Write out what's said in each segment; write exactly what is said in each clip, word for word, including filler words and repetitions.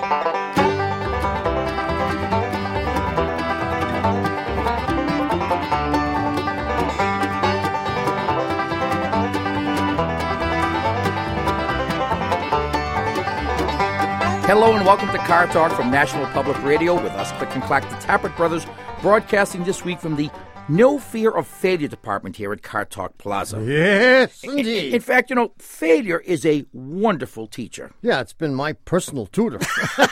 Hello and welcome to Car Talk from National Public Radio with us, Click and Clack, the Tappert Brothers, broadcasting this week from the No Fear of Failure department here at Car Talk Plaza. Yes, indeed. In, in fact, you know, failure is a wonderful teacher. Yeah, it's been my personal tutor.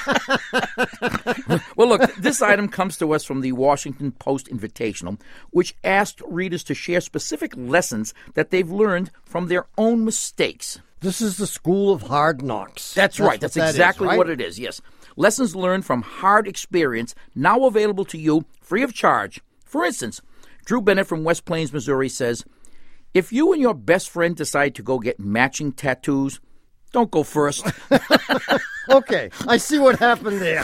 Well, look, this item comes to us from the Washington Post Invitational, which asked readers to share specific lessons that they've learned from their own mistakes. This is the school of hard knocks. That's, That's right. That's that exactly is, right? what it is, yes. Lessons learned from hard experience, now available to you free of charge. For instance, Drew Bennett from West Plains, Missouri says, if you and your best friend decide to go get matching tattoos, don't go first. Okay, I see what happened there.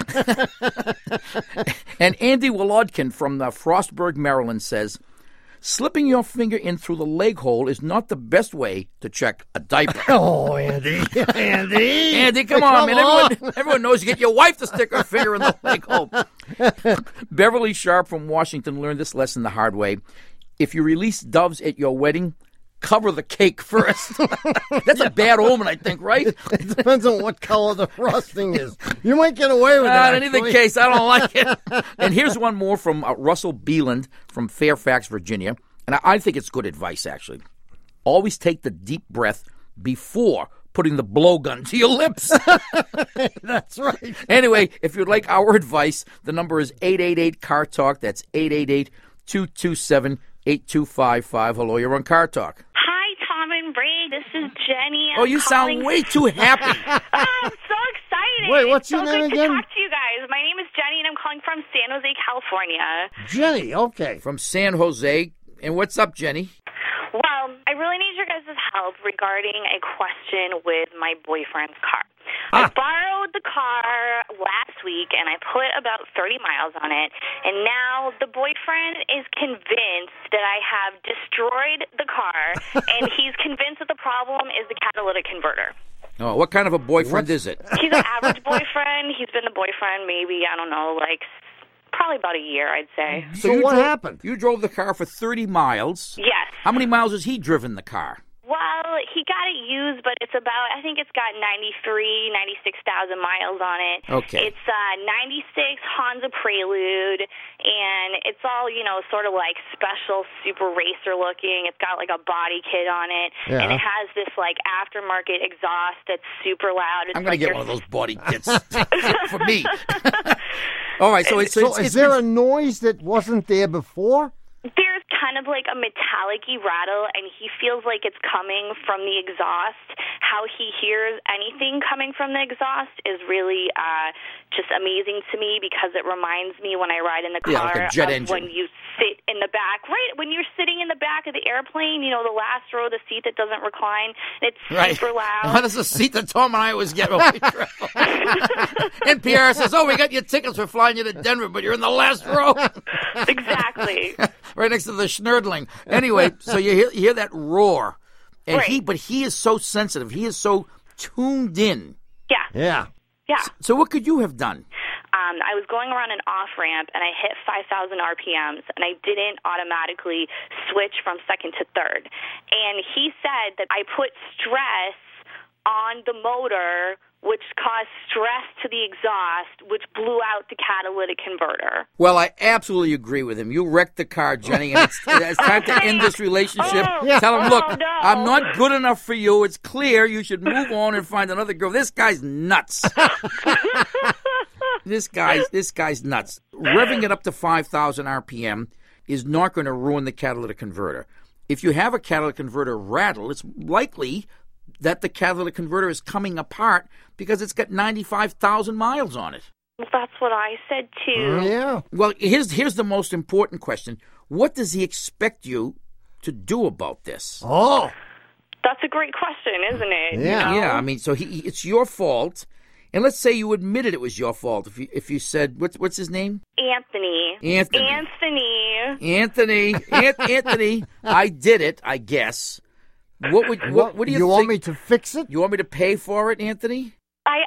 And Andy Wolodkin from uh, Frostburg, Maryland says, slipping your finger in through the leg hole is not the best way to check a diaper. Oh, Andy. Andy. Andy, come, come on, man. On. Everyone, everyone knows you get your wife to stick her finger in the leg hole. Beverly Sharp from Washington learned this lesson the hard way. If you release doves at your wedding, cover the cake first. That's a bad omen, I think, right? It, it depends on what color the frosting is. You might get away with that. Uh, in either case, I don't like it. And here's one more from uh, Russell Beeland from Fairfax, Virginia. And I, I think it's good advice, actually. Always take the deep breath before putting the blowgun to your lips. That's right. Anyway, if you'd like our advice, the number is eight eight eight, C A R Talk. That's eight eight eight, two two seven, eight two five five. Hello, you're on Car Talk. This is Jenny. I'm oh, you calling... sound way too happy. Oh, I'm so excited. Wait, what's it's your so name good again? to talk to you guys. My name is Jenny, and I'm calling from San Jose, California. Jenny, okay. From San Jose. And what's up, Jenny? Well, I really need your guys' help regarding a question with my boyfriend's car. Ah. I borrowed the car last week, and I put about thirty miles on it, and now the boyfriend is convinced that I have destroyed the car, and he's convinced that the problem is the catalytic converter. Oh, what kind of a boyfriend what? is it? He's an average boyfriend. He's been the boyfriend maybe, I don't know, like probably about a year, I'd say. So, so what drove, happened? You drove the car for thirty miles. Yes. How many miles has he driven the car? Well, he got it used, but it's about, I think it's got ninety-three, ninety-six thousand miles on it. Okay. It's a ninety-six Honda Prelude, and it's all, you know, sort of like special super racer looking. It's got like a body kit on it, yeah. and it has this like aftermarket exhaust that's super loud. It's I'm going like to get one of those body kits for me. All right, so it's... So it's, is it's, there it's, a noise that wasn't there before? There's kind of like a metallic-y rattle, and he feels like it's coming from the exhaust. How he hears anything coming from the exhaust is really uh, just amazing to me because it reminds me when I ride in the car yeah, like a jet of engine. when you sit in the back. Right, when you're sitting in the back of the airplane, you know, the last row of the seat that doesn't recline, it's right. super loud. Well, that's the seat that Tom and I always get when we travel. N P R says, oh, we got your tickets for flying you to Denver, but you're in the last row. Exactly. Right next to the schnurdling. Anyway, so you hear, you hear that roar. And right. he, but he is so sensitive. He is so tuned in. Yeah. Yeah. Yeah. So what could you have done? Um, I was going around an off-ramp, and I hit five thousand R P Ms, and I didn't automatically switch from second to third. And he said that I put stress on the motor, which caused stress to the exhaust, which blew out the catalytic converter. Well, I absolutely agree with him. You wrecked the car, Jenny, and it's, it's time to end this relationship. Oh, yeah. Tell him, look, oh, no. I'm not good enough for you. It's clear. You should move on and find another girl. This guy's nuts. This guy's this guy's nuts. Revving it up to five thousand R P M is not going to ruin the catalytic converter. If you have a catalytic converter rattle, it's likely that the catalytic converter is coming apart because it's got ninety-five thousand miles on it. Well, that's what I said, too. Yeah. Well, here's here's the most important question. What does he expect you to do about this? Oh. That's a great question, isn't it? Yeah. You know? Yeah, I mean, so he, it's your fault. And let's say you admitted it was your fault. If you if you said, what's what's his name? Anthony. Anthony. Anthony. Anthony. An- Anthony. I did it, I guess. What would what, what do you, you think? want me to fix it? You want me to pay for it, Anthony? I asked,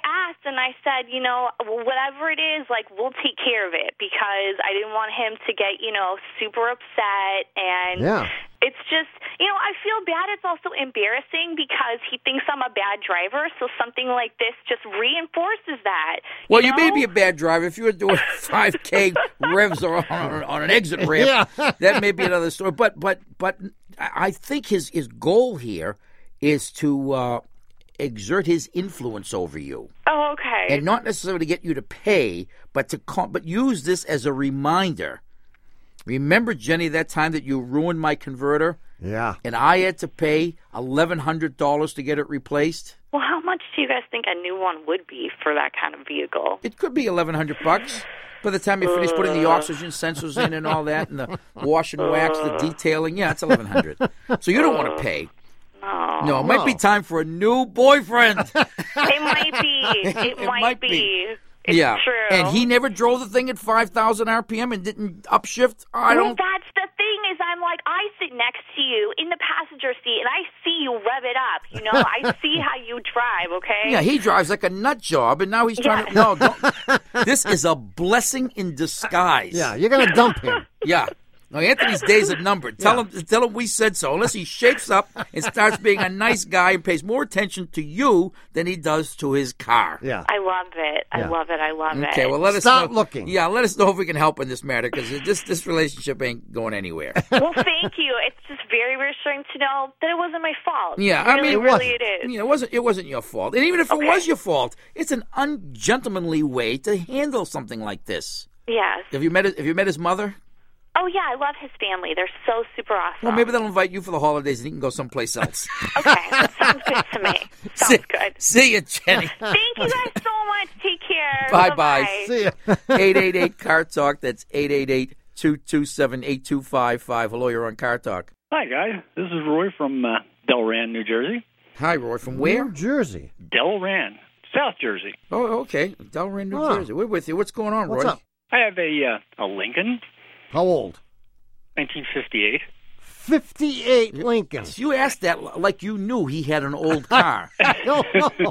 and I said, you know, whatever it is, like, we'll take care of it, because I didn't want him to get, you know, super upset. And Yeah. it's just, you know, I feel bad. It's also embarrassing because he thinks I'm a bad driver, so something like this just reinforces that. Well, you you may know? be a bad driver. If you were doing five K revs on, on, on an exit ramp, Yeah. that may be another story. But but but I think his, his goal here is to uh, exert his influence over you. Oh, okay. And not necessarily to get you to pay, but to call, but use this as a reminder. Remember, Jenny, that time that you ruined my converter? Yeah. And I had to pay eleven hundred dollars to get it replaced? Well, how much do you guys think a new one would be for that kind of vehicle? It could be eleven hundred bucks. By the time you finish putting the oxygen sensors in and all that, and the wash and wax, the detailing, yeah, it's eleven hundred. So you don't want to pay. No. No, it might be No. time for a new boyfriend. It might be. It, It might, might be. be. It's yeah, true. and he never drove the thing at five thousand R P M and didn't upshift. I Well, don't. that's the thing is I'm like, I sit next to you in the passenger seat, and I see you rev it up. You know, I see how you drive, okay? Yeah, he drives like a nut job, and now he's trying to. No, don't. This is a blessing in disguise. Yeah, you're going to dump him. Yeah. No, Anthony's days are numbered. Tell him, tell him we said so. Unless he shapes up and starts being a nice guy and pays more attention to you than he does to his car. Yeah. I love it. I Yeah. love it. I love it. Okay, well, let us Stop know. looking. Yeah, let us know if we can help in this matter, because this this relationship ain't going anywhere. Well, thank you. It's just very reassuring to know that it wasn't my fault. Yeah, I really, mean, it really, wasn't. it is. You know, it wasn't it wasn't your fault, and even if Okay. it was your fault, it's an ungentlemanly way to handle something like this. Yes. Have you met his, Have you met his mother? Oh, yeah, I love his family. They're so super awesome. Well, maybe they'll invite you for the holidays, and you can go someplace else. Okay, that sounds good to me. Sounds see, good. See you, Jenny. Thank you guys so much. Take care. Bye-bye. Bye-bye. See ya. eight eight eight, C A R Talk. That's eight eight eight, two two seven, eight two five five. Hello, you're on Car Talk. Hi, guys. This is Roy from uh, Delran, New Jersey. Hi, Roy. From where? New Jersey. Delran, South Jersey. Oh, okay. Delran, New Huh. Jersey. We're with you. What's going on, What's Roy? up? I have a uh, a Lincoln, How old? nineteen fifty-eight. fifty-eight Lincoln. You asked that l- like you knew he had an old car. No, no.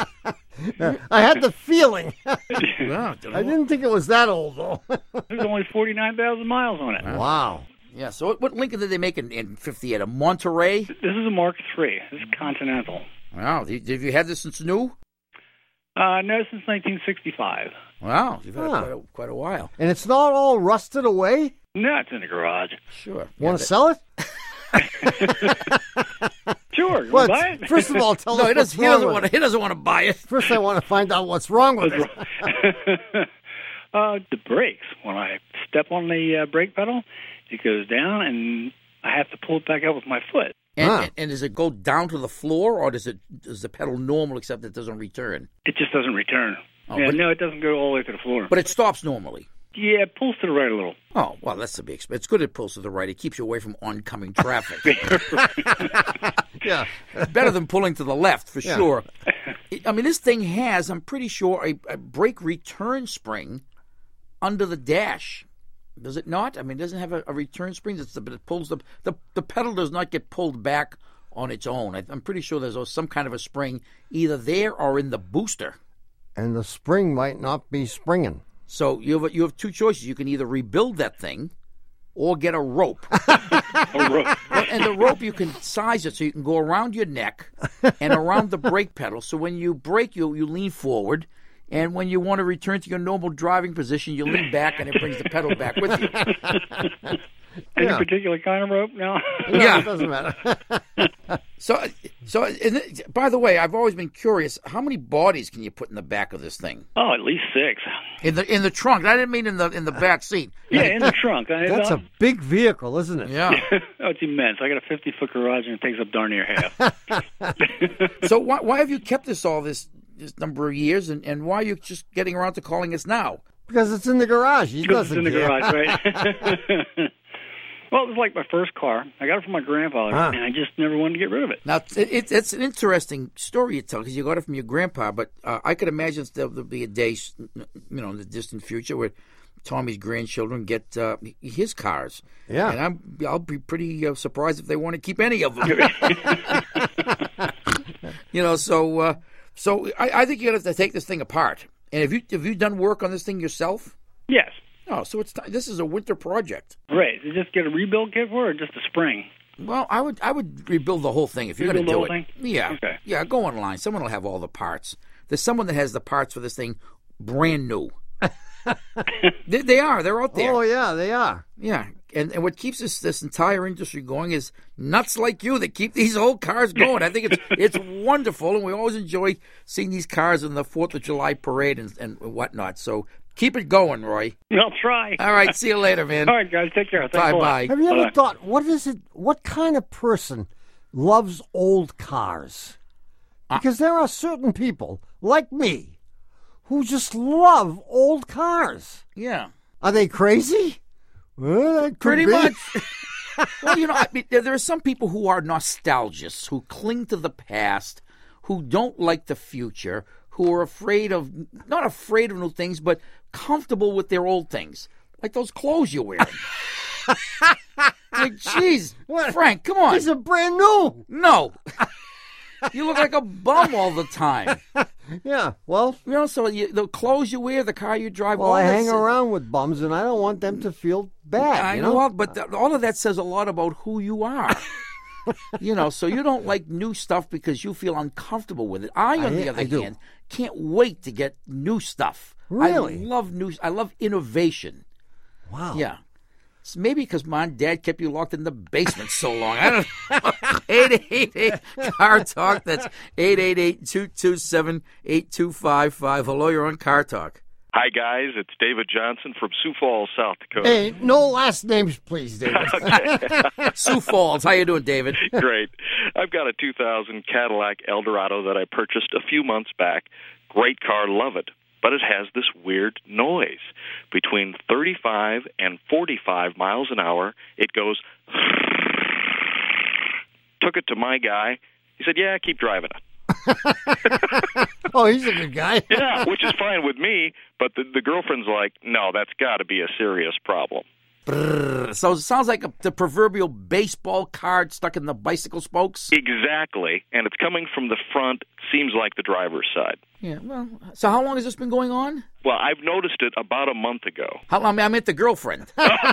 I had the feeling. Well, I didn't think it was that old, though. There's only forty-nine thousand miles on it. Wow. Yeah, so what, what Lincoln did they make in, in fifty-eight? A Monterey? This is a Mark three. This is Continental. Wow. Have you, have you had this since new? Uh, no, since nineteen sixty-five. Wow. You've had it Huh. quite, a, quite a while. And it's not all rusted away? No, it's in the garage. Sure. Want to sell it? Sure, you Well, want to buy it? first of all, tell No, us he what's doesn't, he wrong doesn't with want it. to. He doesn't want to buy it. First, I want to find out what's wrong with it. uh, the brakes. When I step on the uh, brake pedal, it goes down, and I have to pull it back up with my foot. And, Huh. and, and does it go down to the floor, or does it does the pedal normal except it doesn't return? It just doesn't return. Oh, yeah, but- no, it doesn't go all the way to the floor. But it stops normally. Yeah, it pulls to the right a little. Oh, well, that's the big expense. It's good it pulls to the right. It keeps you away from oncoming traffic. Yeah. Better than pulling to the left, for Yeah. sure. It- I mean, this thing has, I'm pretty sure, a, a brake return spring under the dash. Does it not? I mean, it doesn't have a, a return spring. It's the, but it pulls the, the the pedal does not get pulled back on its own. I, I'm pretty sure there's some kind of a spring either there or in the booster. And the spring might not be springing. So you have you have two choices. You can either rebuild that thing, or get a rope. A rope. And the rope, you can size it so you can go around your neck and around the brake pedal. So when you brake, you you lean forward, and when you want to return to your normal driving position, you lean back, and it brings the pedal back with you. Any Yeah. particular kind of rope? No. No, Yeah. it doesn't matter. So, so and it- by the way, I've always been curious: how many bodies can you put in the back of this thing? Oh, at least six. In the in the trunk? I didn't mean in the in the back seat. Yeah, in the trunk. I, That's a big vehicle, isn't it? Yeah. oh, it's immense. I got a fifty-foot garage, and it takes up darn near half. So why why have you kept this all this this number of years, and, and why are you just getting around to calling us now? Because it's in the garage. He Because it's doesn't in the care. garage, right? Well, it was like my first car. I got it from my grandfather, Huh. and I just never wanted to get rid of it. Now, it, it, it's an interesting story you tell because you got it from your grandpa, but uh, I could imagine there'll be a day, you know, in the distant future where Tommy's grandchildren get uh, his cars. Yeah. And I'm, I'll be pretty uh, surprised if they want to keep any of them. You know, so uh, So I, I think you have to take this thing apart. And have you have you done work on this thing yourself? Yes. Oh, so it's t- this is a winter project. Right. You just get a rebuild kit for it, or just a spring? Well, I would I would rebuild the whole thing if you're going to Rebuild do the it. whole thing? Yeah, Okay. yeah. Go online. Someone will have all the parts. There's someone that has the parts for this thing, brand new. they, they are. They're out there. Oh, yeah, they are. Yeah, and and what keeps this this entire industry going is nuts like you that keep these old cars going. I think it's it's wonderful, and we always enjoy seeing these cars in the Fourth of July parade and and whatnot. So keep it going, Roy. I'll try. All right, see you later, man. All right, guys. Take care. Thanks Bye a lot. bye. Have you ever Bye. thought, what is it, what kind of person loves old cars? Because there are certain people, like me, who just love old cars. Yeah. Are they crazy? Well, that could Pretty be. much. Well, you know, I mean, there, there are some people who are nostalgists, who cling to the past, who don't like the future, who are afraid of, not afraid of new things, but comfortable with their old things. Like those clothes you're wearing. Like, jeez, What? Frank, come on. These are brand new. No. You look like a bum all the time. Yeah, well, You know, so you, the clothes you wear, the car you drive, well, all I that hang says- around with bums, and I don't want them to feel bad. I you know, know, all- but th- all of that says a lot about who you are. You know, so you don't like new stuff because you feel uncomfortable with it. I, on I- the other I do. hand, can't wait to get new stuff. Really? I love new. I love innovation. Wow. Yeah. It's maybe because mom and dad kept you locked in the basement so long. I don't know. eight eight eight Car Talk. That's eight eight eight, two two seven, eight two five five. Hello, you're on Car Talk. Hi, guys. It's David Johnson from Sioux Falls, South Dakota. Hey, no last names, please, David. Sioux Falls. How you doing, David? Great. I've got a two thousand Cadillac Eldorado that I purchased a few months back. Great car, love it. But it has this weird noise. Between thirty-five and forty-five miles an hour, it goes... Took it to my guy. He said, yeah, keep driving it. Oh, he's a good guy. Yeah, which is fine with me, but the, the girlfriend's like, no, that's got to be a serious problem. So it sounds like a, the proverbial baseball card stuck in the bicycle spokes. Exactly, and it's coming from the front, seems like the driver's side. Yeah. Well, so how long has this been going on? Well, I've noticed it about a month ago. How long? I meant the girlfriend.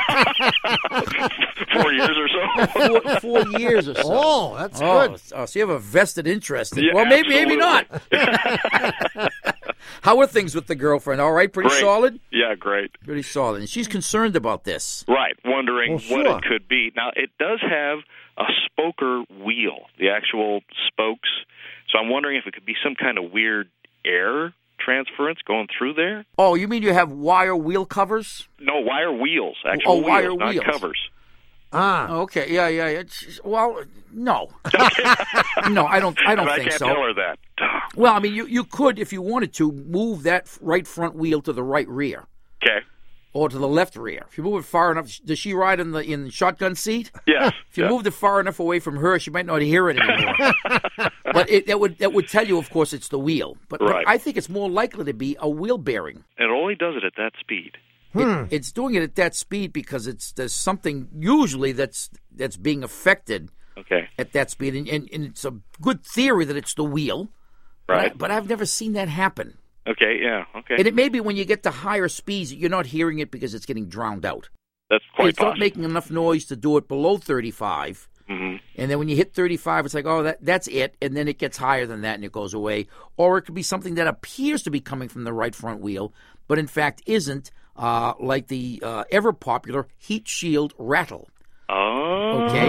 Four years or so. four, four years or so. Oh, that's Oh, good. oh, so you have a vested interest. In, Yeah, well, maybe, maybe not. absolutely. How are things with the girlfriend? All right, pretty Great. solid? Yeah, great. Pretty solid. And she's concerned about this. Right, wondering Well, what sure. it could be. Now, it does have a spoker wheel, the actual spokes. So I'm wondering if it could be some kind of weird air transference going through there. Oh, you mean you have wire wheel covers? No, wire wheels, actual Oh, wire wheels, not wheels. covers. Ah, Oh, okay, yeah, yeah, yeah. It's- Well, no, no, I don't. I don't But I think can't so. tell her that. Well, I mean, you you could, if you wanted to, move that right front wheel to the right rear Okay. or to the left rear. If you move it far enough, does she ride in the in the shotgun seat? Yes. If you yeah. moved it far enough away from her, she might not hear it anymore. But it, that would that would tell you, of course, it's the wheel. But, but Right. I think it's more likely to be a wheel bearing. And it only does it at that speed. It, it's doing it at that speed because it's there's something usually that's that's being affected Okay. at that speed, and, and, and it's a good theory that it's the wheel. But, I, Right. but I've never seen that happen. Okay, yeah, okay. And it may be when you get to higher speeds, you're not hearing it because it's getting drowned out. That's quite It's not possible. making enough noise to do it below thirty-five. hmm And then when you hit thirty-five, it's like, oh, that that's it. And then it gets higher than that and it goes away. Or it could be something that appears to be coming from the right front wheel, but in fact isn't, uh, like the uh, ever popular heat shield rattle. Oh. Okay.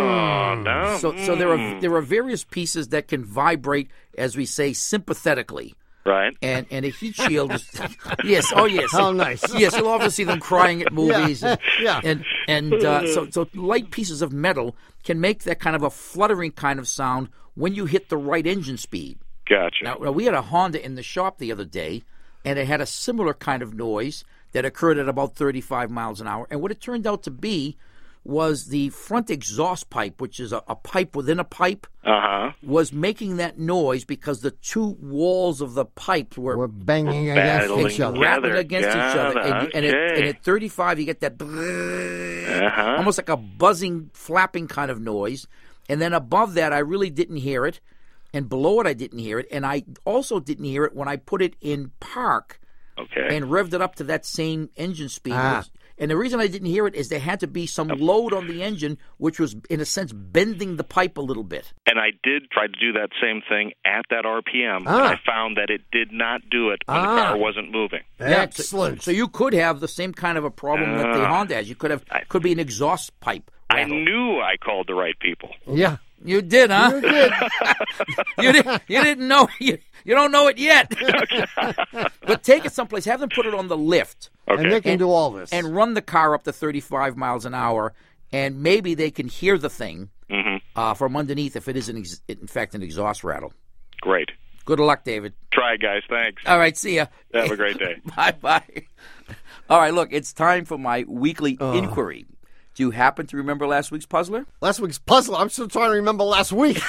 No. So so there are Mm. there are various pieces that can vibrate, as we say, sympathetically. Right. And and a heat shield is yes, oh yes. how nice. Yes, you'll often see them crying at movies. Yeah, and, yeah. And and uh, so so light pieces of metal can make that kind of a fluttering kind of sound when you hit the right engine speed. Gotcha. Now, now, we had a Honda in the shop the other day, and it had a similar kind of noise that occurred at about thirty-five miles an hour. And what it turned out to be was the front exhaust pipe, which is a, a pipe within a pipe, Uh-huh. was making that noise because the two walls of the pipe were We're banging against Battling each other. together. rattling against each other. And, you- and, at, Okay. and at thirty-five, you get that Uh-huh. almost like a buzzing, flapping kind of noise. And then above that, I really didn't hear it. and below it I didn't hear it, and I also didn't hear it when I put it in park Okay. and revved it up to that same engine speed. Ah. And the reason I didn't hear it is there had to be some load on the engine, which was, in a sense, bending the pipe a little bit. And I did try to do that same thing at that R P M, Ah. and I found that it did not do it when Ah. the car wasn't moving. Excellent. So you could have the same kind of a problem that the Uh, Honda has. You could have could be an exhaust pipe. I rattle. knew I called the right people. Yeah. You did, huh? You did. you didn't. You didn't know. You, you don't know it yet. But take it someplace. Have them put it on the lift Okay. And they can do all this. and run the car up to thirty-five miles an hour, and maybe they can hear the thing hmm uh, from underneath if it is, an ex- in fact, an exhaust rattle. Great. Good luck, David. Try, it, guys. Thanks. All right, see ya. Have a great day. Bye bye. All right, look, it's time for my weekly inquiry. Do you happen to remember last week's puzzler? Last week's puzzle. I'm still trying to remember last week.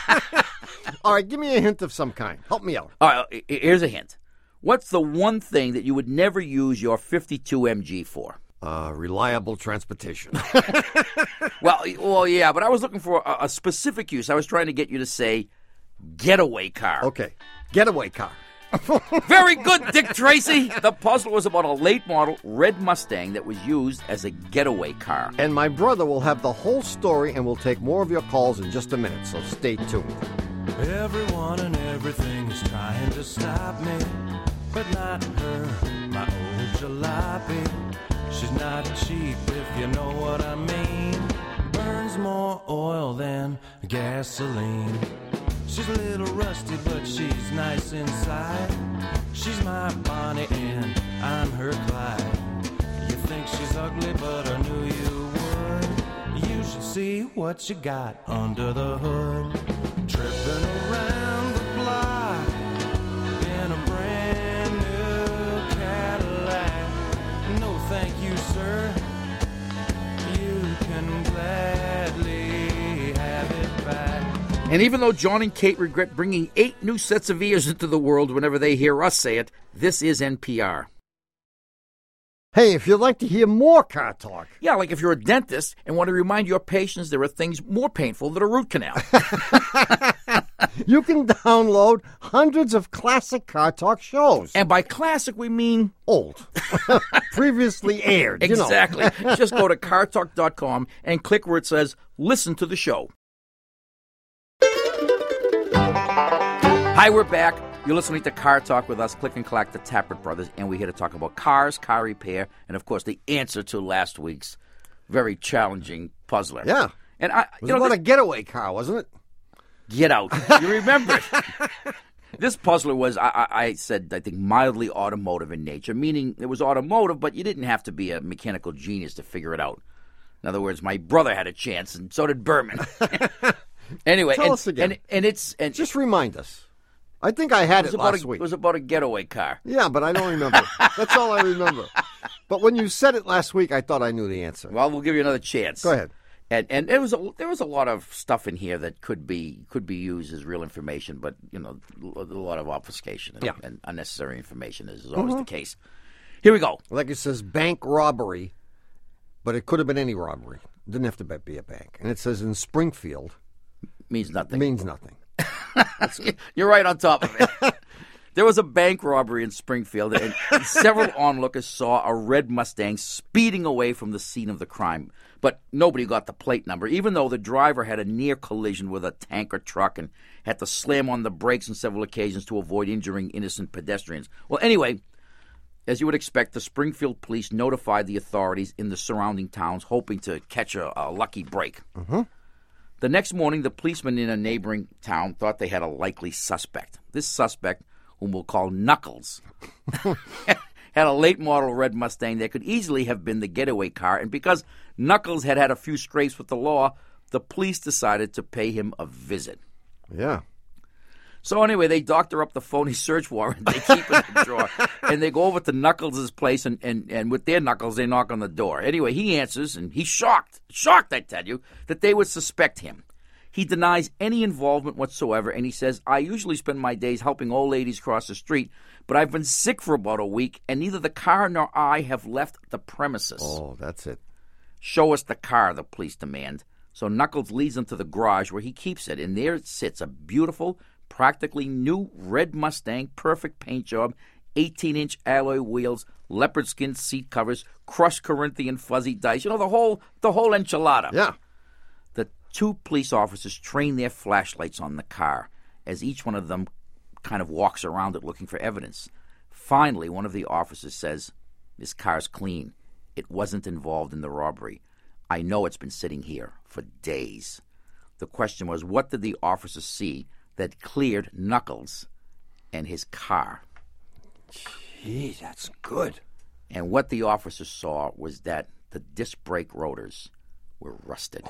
All right, give me a hint of some kind. Help me out. All right, h- here's a hint. What's the one thing that you would never use your fifty-two M G for? Uh, reliable transportation. Well, well, yeah, but I was looking for a, a specific use. I was trying to get you to say getaway car. Okay. Getaway car. Very good, Dick Tracy. The puzzle was about a late model red Mustang that was used as a getaway car. And my brother will have the whole story, and we'll take more of your calls in just a minute, so stay tuned. Everyone and everything is trying to stop me, but not her, my old jalopy. She's not cheap, if you know what I mean. Burns more oil than gasoline. She's a little rusty, but she's nice inside. She's my Bonnie and I'm her Clyde. You think she's ugly, but I knew you would. You should see what you got under the hood. Tripping around the block in a brand new Cadillac. No thank you, sir. You can gladly have it back. And even though John and Kate regret bringing eight new sets of ears into the world whenever they hear us say it, this is N P R. Hey, if you'd like to hear more car talk, Yeah, like if you're a dentist and want to remind your patients there are things more painful than a root canal. you can download hundreds of classic car talk shows. And by classic, we mean Old. Previously aired. You know. exactly. Just go to car talk dot com and click where it says listen to the show. Hi, we're back. You're listening to Car Talk with us, Click and Clack, the Tappert Brothers, and we're here to talk about cars, car repair, and, of course, the answer to last week's very challenging puzzler. Yeah. And I, It was you know, about this- a getaway car, wasn't it? Get out. You remember it. This puzzler was, I, I, I said, I think, mildly automotive in nature, meaning it was automotive, but you didn't have to be a mechanical genius to figure it out. In other words, my brother had a chance, and so did Berman. Anyway, Tell and, us again. and and it's and Just remind us. I think I had it was it, about last a, week. it was about a getaway car. Yeah, but I don't remember. That's all I remember. But when you said it last week, I thought I knew the answer. Well, we'll give you another chance. Go ahead. And and there was a there was a lot of stuff in here that could be could be used as real information, but you know, a lot of obfuscation and, Yeah. and unnecessary information is always the case. Here we go. Like it says bank robbery, but it could have been any robbery. It didn't have to be a bank. And it says in Springfield, Means it nothing. means nothing. You're right on top of it. There was a bank robbery in Springfield, and several onlookers saw a red Mustang speeding away from the scene of the crime. But nobody got the plate number, even though the driver had a near collision with a tanker truck and had to slam on the brakes on several occasions to avoid injuring innocent pedestrians. Well, anyway, as you would expect, the Springfield police notified the authorities in the surrounding towns, hoping to catch a, a lucky break. Mm-hmm. The next morning, the policemen in a neighboring town thought they had a likely suspect. This suspect, whom we'll call Knuckles, had a late-model red Mustang that could easily have been the getaway car, and because Knuckles had had a few scrapes with the law, the police decided to pay him a visit. Yeah. So anyway, they doctor up the phony search warrant they keep in the drawer, and they go over to Knuckles' place, and, and, and with their knuckles, they knock on the door. Anyway, he answers, and he's shocked, shocked, I tell you, that they would suspect him. He denies any involvement whatsoever, and he says, I usually spend my days helping old ladies cross the street, but I've been sick for about a week, and neither the car nor I have left the premises. Oh, that's it. Show us the car, the police demand. So Knuckles leads them to the garage where he keeps it, and there sits a beautiful, practically new red Mustang, perfect paint job, eighteen-inch alloy wheels, leopard skin seat covers, crushed Corinthian fuzzy dice. You know, the whole the whole enchilada. Yeah. The two police officers train their flashlights on the car as each one of them kind of walks around it looking for evidence. Finally, one of the officers says, "This car's clean. It wasn't involved in the robbery. I know it's been sitting here for days." The question was, what did the officer see that cleared Knuckles and his car? Gee, that's good. And what the officer saw was that the disc brake rotors were rusted.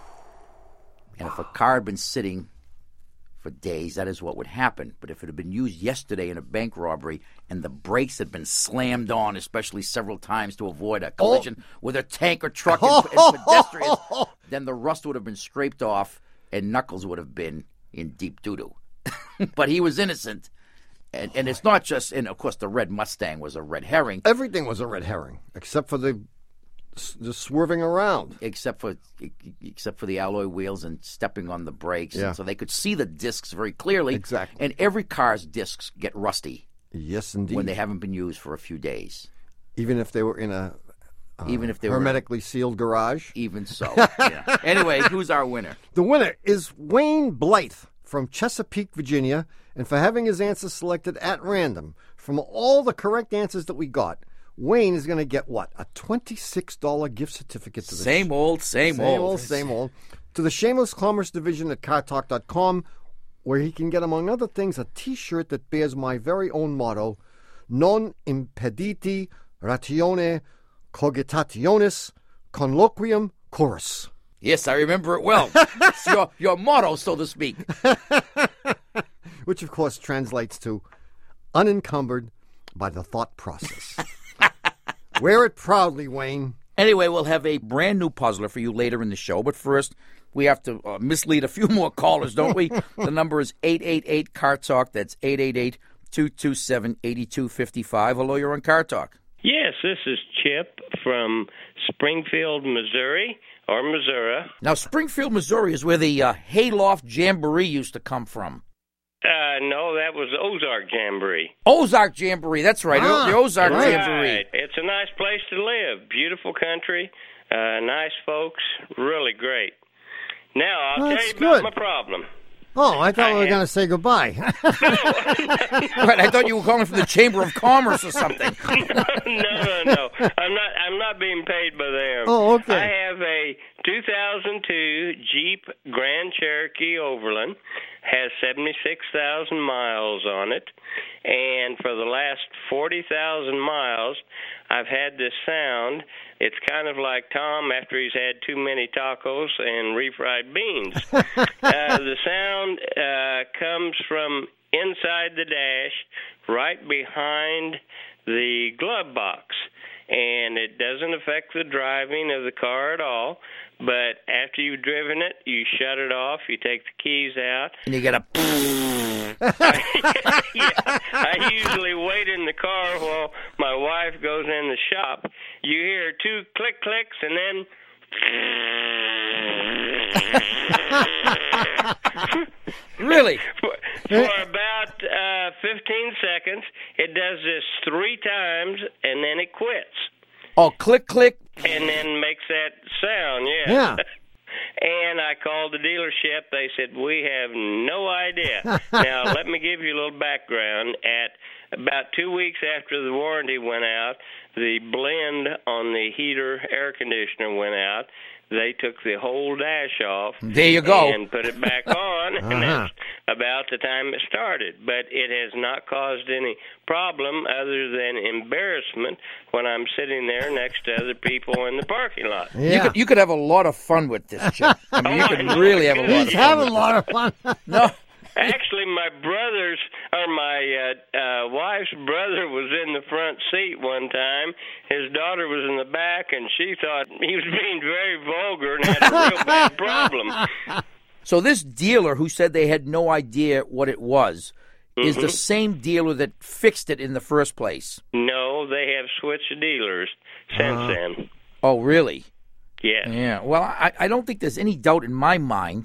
And if a car had been sitting for days, that is what would happen. But if it had been used yesterday in a bank robbery and the brakes had been slammed on, especially several times to avoid a collision oh. with a tank or truck and, and pedestrians, then the rust would have been scraped off and Knuckles would have been in deep doo-doo. But he was innocent. And, and it's not just, and of course the red Mustang was a red herring. Everything was a red herring, except for the the swerving around. Except for except for the alloy wheels and stepping on the brakes. Yeah. And so they could see the discs very clearly. Exactly. And every car's discs get rusty. Yes, indeed. When they haven't been used for a few days. Even if they were in a uh, even if they hermetically were, sealed garage? Even so. Yeah. Anyway, who's our winner? The winner is Wayne Blythe from Chesapeake, Virginia, and for having his answers selected at random from all the correct answers that we got, Wayne is going to get what? A twenty-six dollars gift certificate to the Same sh- old, same, same old. old. Same old. To the Shameless Commerce Division at car talk dot com, where he can get, among other things, a T-shirt that bears my very own motto, Non impediti ratione cogitationis colloquium chorus. Yes, I remember it well. It's your, your motto, so to speak. Which, of course, translates to unencumbered by the thought process. Wear it proudly, Wayne. Anyway, we'll have a brand new puzzler for you later in the show. But first, we have to uh, mislead a few more callers, don't we? The number is eight eight eight, C A R Talk. That's eight eight eight, two two seven, eight two five five. Hello, you're on Car Talk. Yes, this is Chip from Springfield, Missouri, or Missouri. Now, Springfield, Missouri is where the uh, Hayloft Jamboree used to come from. Uh, no, that was Ozark Jamboree. Ozark Jamboree, that's right. Ah, the Ozark right. Jamboree. It's a nice place to live. Beautiful country, uh, nice folks, really great. Now, I'll Well, tell that's you about good. my problem. Oh, I thought I we were have- going to say goodbye. Right, I thought you were calling from the Chamber of Commerce or something. no, no, no. I'm not. I'm not being paid by them. Oh, okay. I have a two thousand two Jeep Grand Cherokee Overland. Has seventy-six thousand miles on it, and for the last forty thousand miles, I've had this sound. It's kind of like Tom after he's had too many tacos and refried beans. uh, the sound uh, comes from inside the dash, right behind the glove box, and it doesn't affect the driving of the car at all. But after you've driven it, you shut it off, you take the keys out. And you get a... Yeah, I usually wait in the car while my wife goes in the shop. You hear two click clicks, and then... Really? For, for about uh, fifteen seconds, it does this three times, and then it quits. Oh, click, click. And then makes that sound, yeah. Yeah. And I called the dealership. They said, we have no idea. Now, let me give you a little background. At about two weeks after the warranty went out, the blend on the heater air conditioner went out. They took the whole dash off. There you go. And put it back on, and Uh-huh. that's about the time it started. But it has not caused any problem other than embarrassment when I'm sitting there next to other people in the parking lot. Yeah. You could you could have a lot of fun with this, Chip. I mean, you Oh, could I know really you have a could. lot He's of fun. having with a lot of fun. this. No. Actually, my brother's or my uh, uh, wife's brother was in the front seat one time. His daughter was in the back, and she thought he was being very vulgar and had a real bad problem. So this dealer who said they had no idea what it was is Mm-hmm. the same dealer that fixed it in the first place. No, they have switched dealers since Uh-huh. then. Oh, really? Yes. Yeah. Well, I, I don't think there's any doubt in my mind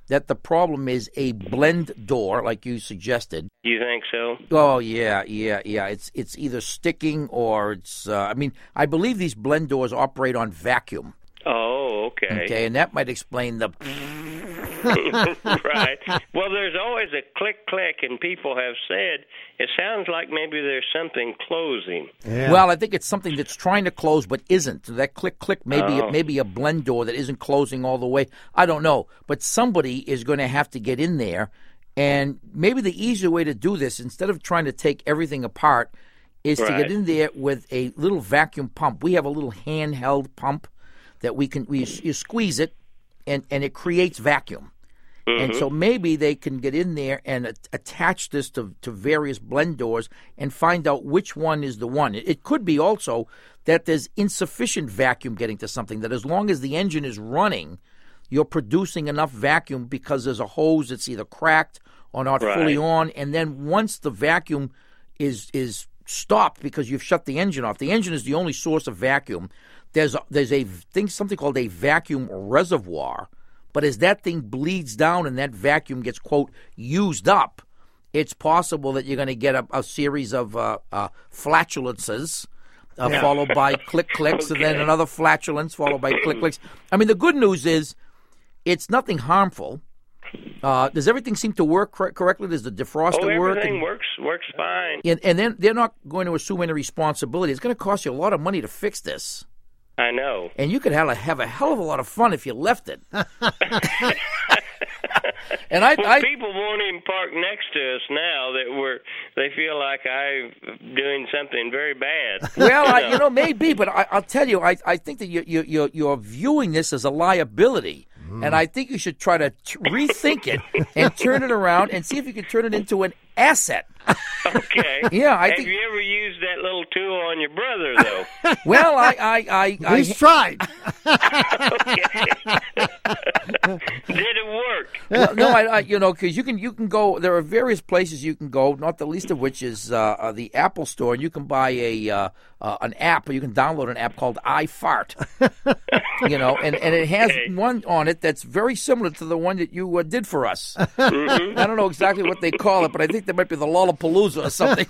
that the problem is a blend door, like you suggested. You think so? Oh yeah, yeah, yeah. It's it's either sticking or it's. Uh, I mean, I believe these blend doors operate on vacuum. Oh, okay. Okay, and that might explain the. Right. Well, there's always a click, click, and people have said it sounds like maybe there's something closing. Yeah. Well, I think it's something that's trying to close but isn't. That click, click, maybe Oh. maybe a blend door that isn't closing all the way. I don't know, but somebody is going to have to get in there, and maybe the easier way to do this, instead of trying to take everything apart, is to Right. get in there with a little vacuum pump. We have a little handheld pump that we can we you squeeze it, and and it creates vacuum. And so maybe they can get in there and a- attach this to, to various blend doors and find out which one is the one. It, it could be also that there's insufficient vacuum getting to something, that as long as the engine is running, you're producing enough vacuum because there's a hose that's either cracked or not Right. fully on. And then once the vacuum is is stopped because you've shut the engine off, the engine is the only source of vacuum. There's a, there's a thing, something called a vacuum reservoir. But as that thing bleeds down and that vacuum gets, quote, used up, it's possible that you're going to get a, a series of uh, uh, flatulences uh, followed by click clicks, and then Okay. another flatulence followed by click clicks. I mean, the good news is it's nothing harmful. Uh, does everything seem to work cor- correctly? Does the defroster Oh, work? everything And, works works fine. and, and then they're not going to assume any responsibility. It's going to cost you a lot of money to fix this. I know. And you could have a, have a hell of a lot of fun if you left it. And I, Well, I people won't even park next to us now that we're they feel like I'm doing something very bad. well, I, you know, maybe, but I, I'll tell you, I, I think that you, you, you're, you're viewing this as a liability, and I think you should try to t- rethink it and turn it around and see if you can turn it into an asset. Okay. Yeah, I Have think- you ever used that little tool on your brother, though? Well, I, I, I, I He's tried. Did it work? well, no, I, I, you know, because you can, you can go. There are various places you can go. Not the least of which is uh, uh, the Apple Store, and you can buy a uh, uh, an app, or you can download an app called iFart. You know, and, and it has Okay. one on it that's very similar to the one that you uh, did for us. I don't know exactly what they call it, but I think that might be the Lollapalooza or something.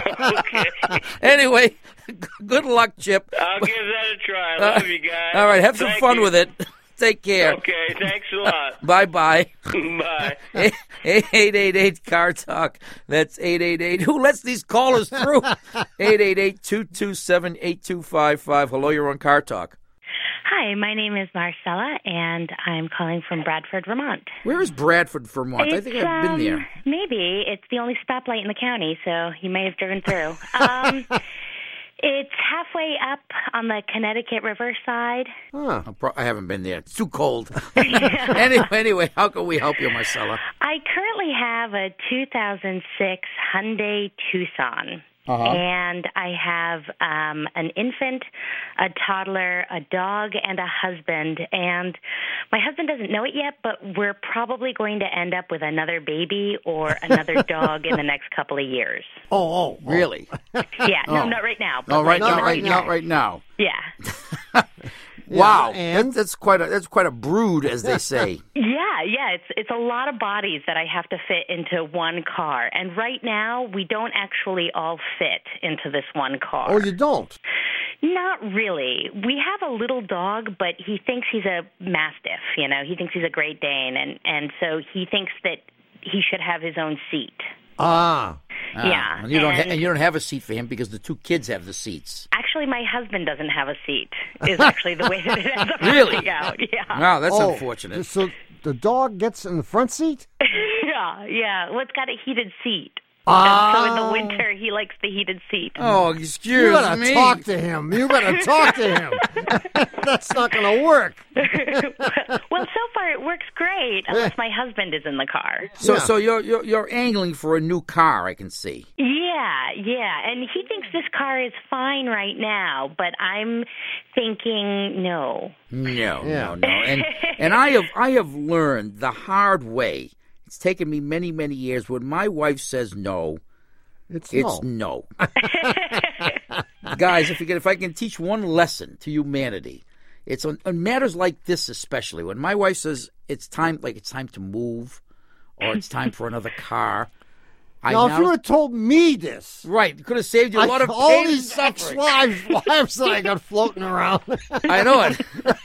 Okay. Anyway, good luck, Chip. I'll give that a try. I love you guys. All right, have some Thank fun you. with it. Take care. Okay, thanks a lot. Bye bye. Bye. eight eight eight car talk. That's eight eight eight. Who lets these callers through? eight eight eight, two two seven, eight two five five. Hello, you're on Car Talk. Hi, my name is Marcella, and I'm calling from Bradford, Vermont. Where is Bradford, Vermont? I think It's, I've been um, there. Maybe. It's the only stoplight in the county, so you may have driven through. Um, it's halfway up on the Connecticut River side. Huh. I'm pro- I haven't been there. It's too cold. anyway, anyway, how can we help you, Marcella? I currently have a two thousand six Hyundai Tucson. Uh-huh. And I have um, an infant, a toddler, a dog, and a husband. And my husband doesn't know it yet, but we're probably going to end up with another baby or another dog in the next couple of years. Oh, oh, oh. Really? Yeah, no, Oh. not right now. But Oh, right like in now, the right future. now, right now. Yeah. Wow, and? That- that's quite a that's quite a brood, as they say. Yeah, yeah, it's it's a lot of bodies that I have to fit into one car. And right now, we don't actually all fit into this one car. Oh, you don't? Not really. We have a little dog, but he thinks he's a Mastiff, you know. He thinks he's a Great Dane, and, and so he thinks that he should have his own seat. Ah. Ah, Yeah, and you don't ha- and- and you don't have a seat for him because the two kids have the seats. Actually, my husband doesn't have a seat, is actually the way that it ends up Really? working out. Yeah. Wow, that's Oh, unfortunate. So the dog gets in the front seat? yeah, yeah. Well, it's got a heated seat. Ah. And so in the winter, he likes the heated seat. Oh, You excuse better me. talk to him. You better talk to him. That's not going to work. Well, so far it works great, unless my husband is in the car. So, Yeah. so you're, you're you're angling for a new car, I can see. Yeah, yeah. And he thinks this car is fine right now, but I'm thinking no. No, Yeah. no, no. And and I have I have learned the hard way. It's taken me many, many years. When my wife says no, It's, it's no. no. Guys, if you can, if I can teach one lesson to humanity, It's on, on matters like this, especially when my wife says it's time, like it's time to move, or it's time for another car. I Now, now, if you had told me this, right, could have saved you a lot of all pain and these suffering. ex-wives wives that I got floating around. I know it.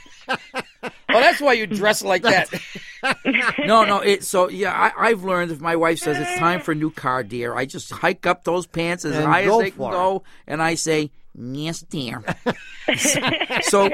Oh, that's why you dress like that. no, no. It, so yeah, I, I've learned if my wife says it's time for a new car, dear, I just hike up those pants as And high as go they can for go, and I say, "Yes, dear." so,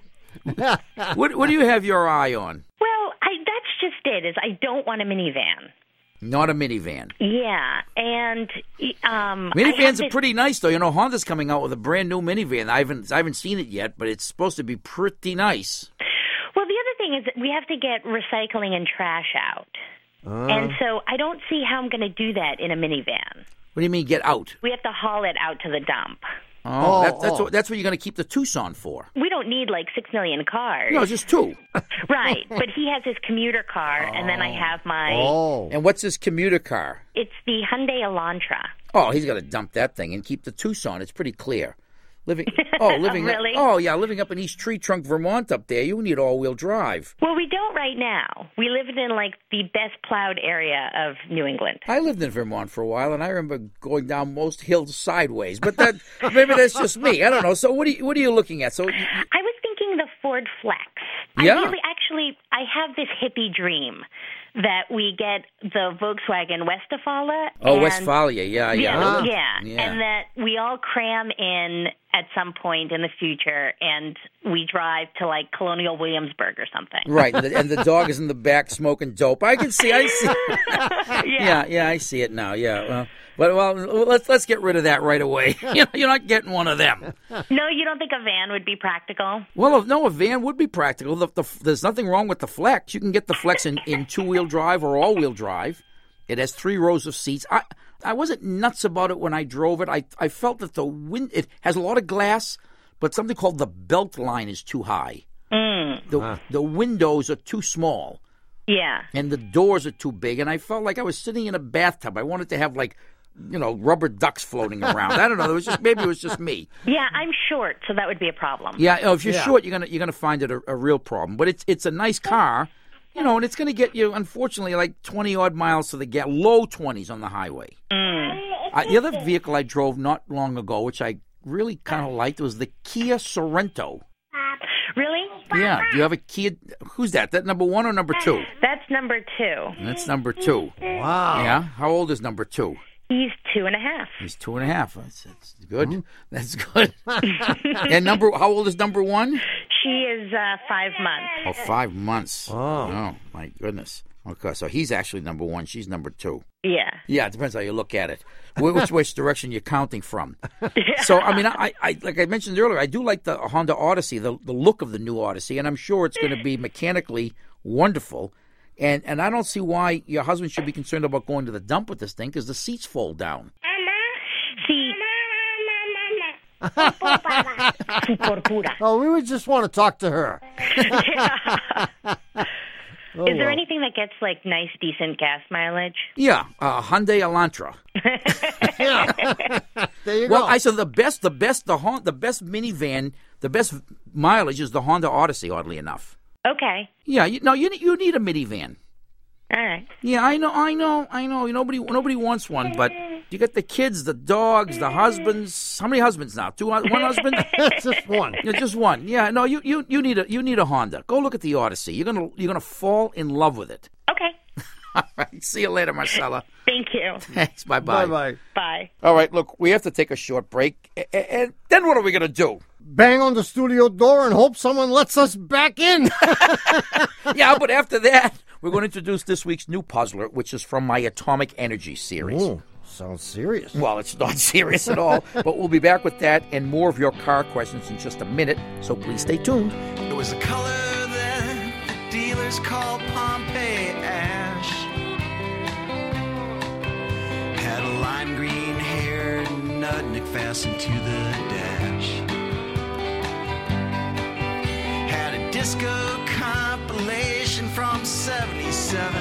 what what do you have your eye on? Well, I, that's just it. Is I don't want a minivan. Not a minivan. Yeah, and um, I have Minivans this- are pretty nice, though. You know, Honda's coming out with a brand new minivan. I haven't I haven't seen it yet, but it's supposed to be pretty nice. Well, the other thing is that we have to get recycling and trash out. Uh, And so I don't see how I'm going to do that in a minivan. What do you mean, get out? We have to haul it out to the dump. Oh, Oh, that, that's oh. what that's what you're going to keep the Tucson for. We don't need like six million cars. No, just two. Right, but he has his commuter car, and then I have my, oh. And what's his commuter car? it's the Hyundai Elantra. Oh, he's got to dump that thing and keep the Tucson. It's pretty clear. Living, oh, living, Really? oh yeah, living up in East Tree Trunk, Vermont, up there, you need all-wheel drive. Well, we don't right now. We live in like the best plowed area of New England. I lived in Vermont for a while, and I remember going down most hills sideways. But that maybe that's just me. I don't know. So what are you, what are you looking at? So you- I was thinking the Ford Flex. Yeah. I really, actually, I have this hippie dream that we get the Volkswagen Westfalia. oh, and- Westphalia, yeah, yeah, Yeah, yeah, Yeah. and that we all cram in at some point in the future, and we drive to like Colonial Williamsburg or something. Right, and the, and the dog is in the back smoking dope. I can see, I see. yeah. Yeah, yeah, I see it now. Yeah, well, but well, let's let's get rid of that right away. You know, you're not getting one of them. No, you don't think a van would be practical? Well, if, no, a van would be practical. The, the, there's nothing wrong with the Flex. You can get the Flex in, in two-wheel drive or all-wheel drive. It has three rows of seats. I I wasn't nuts about it when I drove it. I I felt that the wind it has a lot of glass, but something called the belt line is too high. Mm. The the windows are too small. Yeah. And the doors are too big, and I felt like I was sitting in a bathtub. I wanted to have, like, you know, rubber ducks floating around. I don't know. It was just maybe it was just me. Yeah, I'm short, so that would be a problem. Yeah, oh, if you're Yeah. short, you're gonna you're gonna find it a, a real problem. But it's it's a nice car, you know, and it's gonna get you, unfortunately, like twenty odd miles to the gas, low twenties on the highway. Mm. Uh, the other vehicle I drove not long ago, which I really kind of liked, was the Kia Sorento. Really? Yeah, do you have a Kia? Who's that? That number one or number two? That's number two. That's number two. Wow. Yeah, how old is number two? He's two and a half. He's two and a half. That's, that's good. That's good. And number, how old is number one? She is uh, five months. Oh, five months. Oh. my goodness. Okay, so he's actually number one. She's number two. Yeah. Yeah, it depends how you look at it. Wh- Which which direction you're counting from. So, I mean, I, I like I mentioned earlier, I do like the Honda Odyssey, the, the look of the new Odyssey, and I'm sure it's going to be mechanically wonderful. And and I don't see why your husband should be concerned about going to the dump with this thing because the seats fold down. See, Oh, we would just want to talk to her. Oh, is there well. anything that gets like nice, decent gas mileage? Yeah, uh, Hyundai Elantra. Yeah. There you Well, go. I said the best, the best, the Hon- the best minivan, the best mileage is the Honda Odyssey. Oddly enough, Okay. yeah. You, no, you you need a minivan. All right. Yeah, I know, I know, I know. Nobody nobody wants one, but you get the kids, the dogs, the husbands. How many husbands now? Two, one husband? It's just one. Yeah, just one. Yeah, no, you, you, you need a you need a Honda. Go look at the Odyssey. You're gonna you're gonna fall in love with it. Okay. All right. See you later, Marcella. Thank you. Thanks. Bye bye. Bye-bye. Bye. All right. Look, we have to take a short break, A- a- and then what are we gonna do? Bang on the studio door and hope someone lets us back in. Yeah, but after that, we're going to introduce this week's new puzzler, which is from my Atomic Energy series. Ooh, sounds serious. Well, it's not serious at all, but we'll be back with that and more of your car questions in just a minute, so please stay tuned. It was a color that the dealers called Pompeii ash. Had a lime green haired nudnik fastened to the dash. Had a disco compilation from seventy-seven.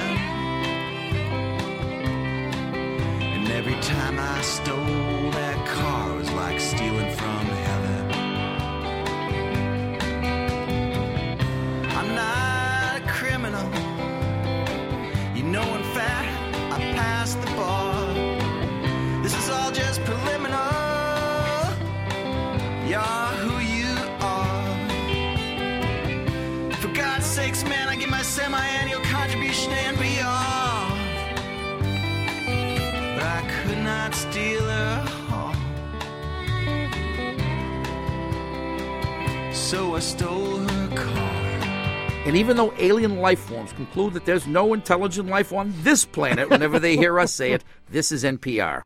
And every time I stole that car, it was like stealing from heaven. You're who you are. For God's sakes, man, I give my semi-annual contribution and beyond. But I could not steal her heart. So I stole her car. And even though alien life forms conclude that there's no intelligent life on this planet, whenever they hear us say it, this is N P R.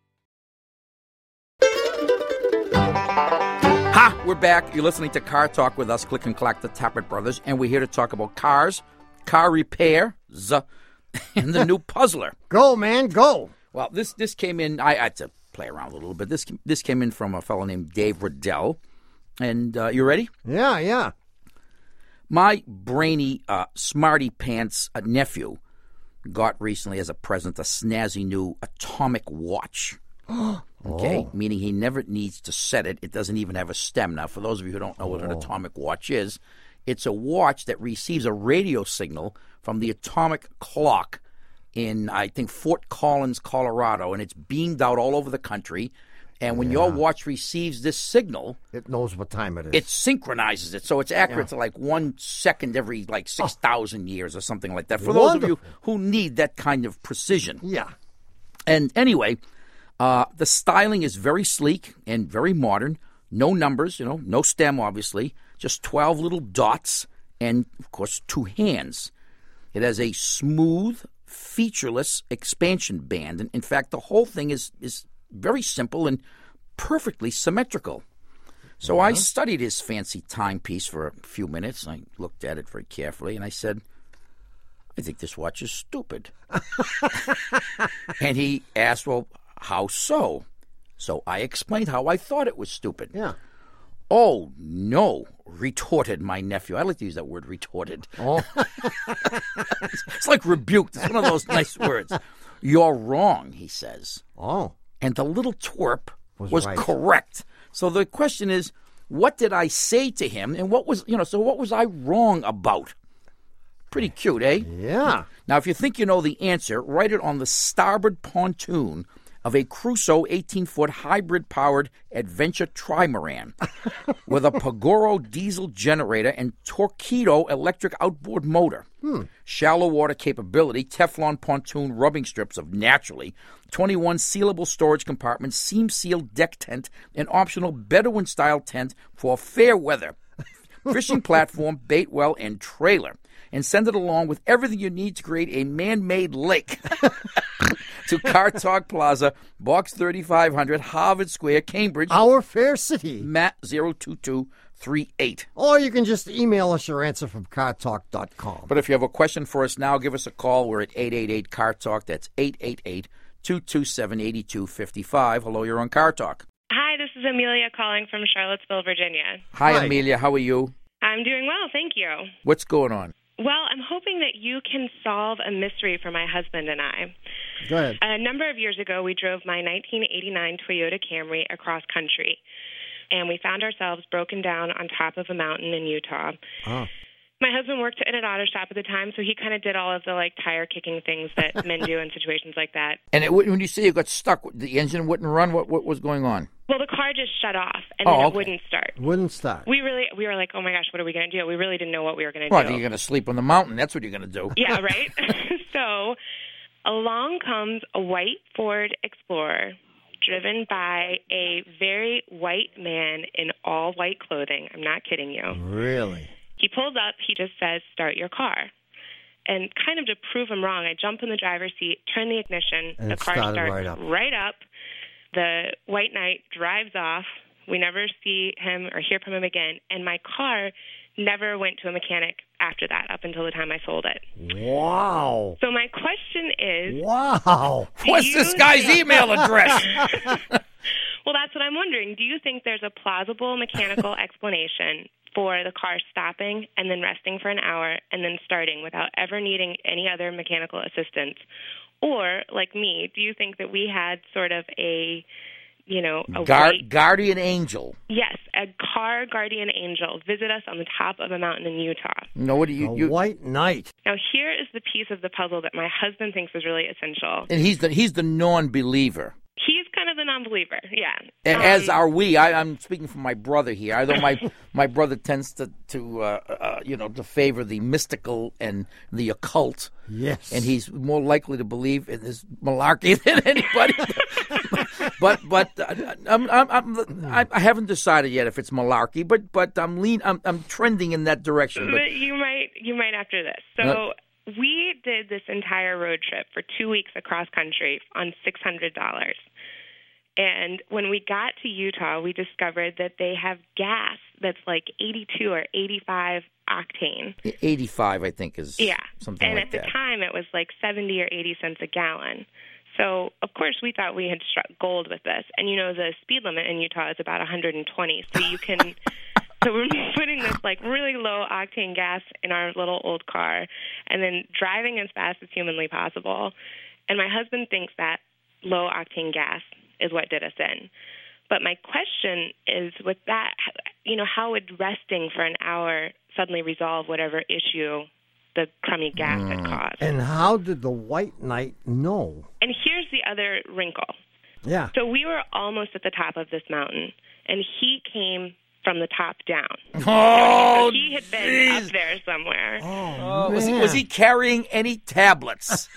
Ha! We're back. You're listening to Car Talk with us, Click and Clack, the Tappert Brothers, and we're here to talk about cars, car repair, z- and the new Puzzler. Go, man, go. Well, this this came in, I, I had to play around a little bit. This, this came in from a fellow named Dave Riddell. And uh, you ready? Yeah, yeah. My brainy, uh, smarty pants uh, nephew got recently as a present a snazzy new atomic watch. Okay, Oh. meaning he never needs to set it. It doesn't even have a stem. Now, for those of you who don't know what an Oh. atomic watch is, it's a watch that receives a radio signal from the atomic clock in, I think, Fort Collins, Colorado, and it's beamed out all over the country. And when your watch receives this signal, It knows what time it is. it synchronizes it, so it's accurate Yeah. to like one second every like six thousand years or something like that. For those of you Wonderful. who need that kind of precision. Yeah. And anyway, uh, the styling is very sleek and very modern. No numbers, you know, no stem, obviously. Just twelve little dots and, of course, two hands. It has a smooth, featureless expansion band. And in fact, the whole thing is is very simple and perfectly symmetrical. So I studied his fancy timepiece for a few minutes. I looked at it very carefully, and I said, I think this watch is stupid. And he asked, well, how so? So I explained how I thought it was stupid. Yeah. Oh, no, retorted my nephew. I like to use that word, retorted. Oh. It's like rebuked. It's one of those nice words. You're wrong, he says. Oh. And the little twerp was, Was right. correct. So the question is, what did I say to him, and what was, you know, so what was I wrong about? Pretty cute, eh? Yeah. Now, if you think you know the answer, write it on the starboard pontoon of a Crusoe eighteen-foot hybrid-powered adventure trimaran with a Pagoro diesel generator and Torpedo electric outboard motor. Hmm. Shallow water capability, Teflon pontoon rubbing strips of naturally, twenty-one sealable storage compartments, seam-sealed deck tent, and optional Bedouin-style tent for fair weather, fishing platform, bait well, and trailer. And send it along with everything you need to create a man-made lake to Car Talk Plaza, Box thirty-five hundred, Harvard Square, Cambridge. Our fair city. Matt zero two two three eight. Or you can just email us your answer from car talk dot com. But if you have a question for us now, give us a call. We're at eight eight eight, C A R Talk. That's eight eight eight, two two seven, eight two five five. Hello, you're on Car Talk. Hi, this is Amelia calling from Charlottesville, Virginia. Hi, Hi. Amelia. How are you? I'm doing well, thank you. What's going on? Well, I'm hoping that you can solve a mystery for my husband and I. Go ahead. A number of years ago, we drove my nineteen eighty-nine Toyota Camry across country, and we found ourselves broken down on top of a mountain in Utah. Oh. My husband worked in an auto shop at the time, so he kind of did all of the like tire kicking things that men do in situations like that. And it, when you say you got stuck, the engine wouldn't run? What, what was going on? Well, the car just shut off, and Oh, then it okay. wouldn't start. Wouldn't start. We really, we were like, oh my gosh, what are we going to do? We really didn't know what we were going to Well, do. you're going to sleep on the mountain. That's what you're going to do. Yeah, right? So along comes a white Ford Explorer driven by a very white man in all white clothing. I'm not kidding you. Really? He pulls up. He just says, start your car. And kind of to prove him wrong, I jump in the driver's seat, turn the ignition. And the it car started starts right up. right up. The white knight drives off. We never see him or hear from him again. And my car never went to a mechanic after that, up until the time I sold it. Wow. So my question is... Wow. What's you this guy's think- email address? Well, that's what I'm wondering. Do you think there's a plausible mechanical explanation for the car stopping and then resting for an hour and then starting without ever needing any other mechanical assistance? Or, like me, do you think that we had sort of a, you know, a Guard, white, guardian angel. yes, a car guardian angel visit us on the top of a mountain in Utah? No, what do you, A you white knight. Now, here is the piece of the puzzle that my husband thinks is really essential. and he's the he's the non-believer. He's kind of the non-believer, yeah. And as Um, are we. I, I'm speaking for my brother here. Although my my brother tends to to uh, uh, you know to favor the mystical and the occult. Yes. And he's more likely to believe in this malarkey than anybody. but but uh, I'm, I'm, I'm, I I haven't decided yet if it's malarkey. But but I'm lean. I'm I'm trending in that direction. But But you might you might after this. So Uh, we did this entire road trip for two weeks across country on six hundred dollars. And when we got to Utah, we discovered that they have gas that's like eighty-two or eighty-five octane. eighty-five, I think, is Yeah. something and like at that. the time, it was like seventy or eighty cents a gallon. So, of course, we thought we had struck gold with this. And, you know, the speed limit in Utah is about one hundred twenty. So you can... So we're putting this, like, really low-octane gas in our little old car and then driving as fast as humanly possible. And my husband thinks that low-octane gas is what did us in. But my question is, with that, you know, how would resting for an hour suddenly resolve whatever issue the crummy gas had caused? And how did the white knight know? And here's the other wrinkle. Yeah. So we were almost at the top of this mountain, and he came from the top down. Oh, so he had been up there somewhere. Oh, was, he, was he carrying any tablets?